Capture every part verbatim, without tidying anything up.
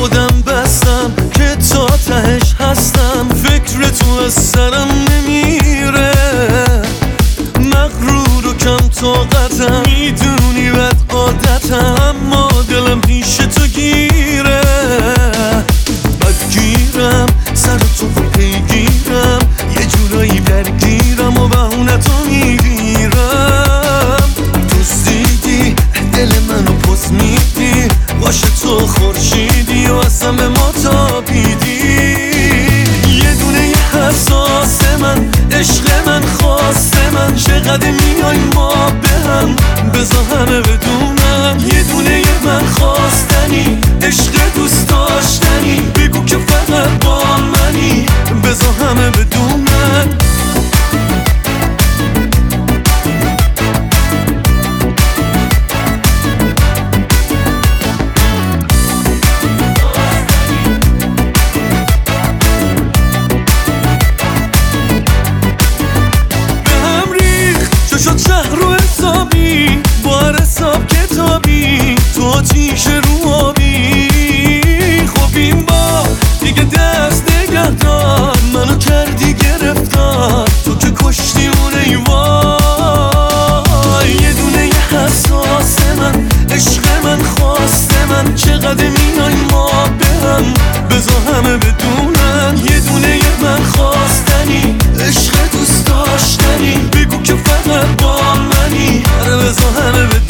خودم بستم که تا تهش هستم، فکر تو از سرم نمیره، مغرور و کم طاقتم، میدونی بد عادتم، اما دلم پیش تو گیره، بدگیرم سر تو پیگیرم، یه جورایی درگیرم و بهونتو میگیرم، دوستیدی دل منو پس میدی، باشه تو خورشیدی و اصلا به ما تابیدی، یه دونه یه حساس من، عشق من، خواست من، چقدر میای ما به هم، بذار همه بدونن، یه دونه یه من خواستنی، عشق دوست داشتنی، بگو که فقط با منی، بذار همه بدونن. شد شهر رو حسابی، با هر حساب کتابی، تو آتیش رو آبی، خب این با دیگه دست نگه دار، منو کردی گرفتار، تو که کشتی اون ایوای، یه دونه یه حساس من، عشق من، خواست من، چقدر میای ما به هم، بذار همه بدونن، یه دونه یه من خواستنی، عشق دوست داشتنی، بگو که فقط با منی، آره بذار همه بدونن.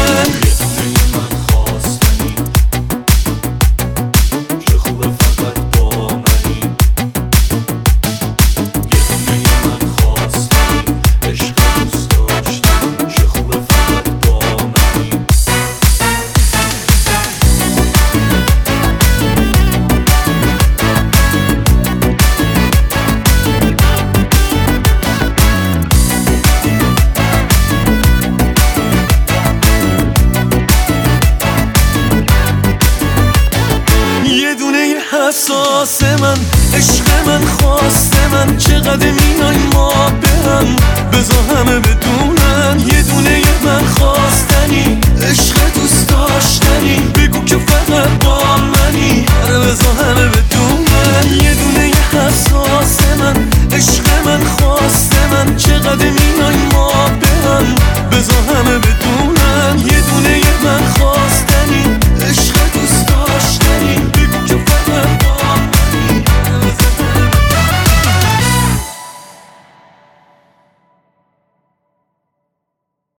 حساس من، عشق من، خواست من، چقدر میای ما به هم، بذار همه بدونن، یه دونه یه من خواستنی، عشق دوست داشتنی، بگو که فقط با منی، آره بذار همه بدونن، یه دونه یه حساس من، عشق من، خواست من، چقدر میای ما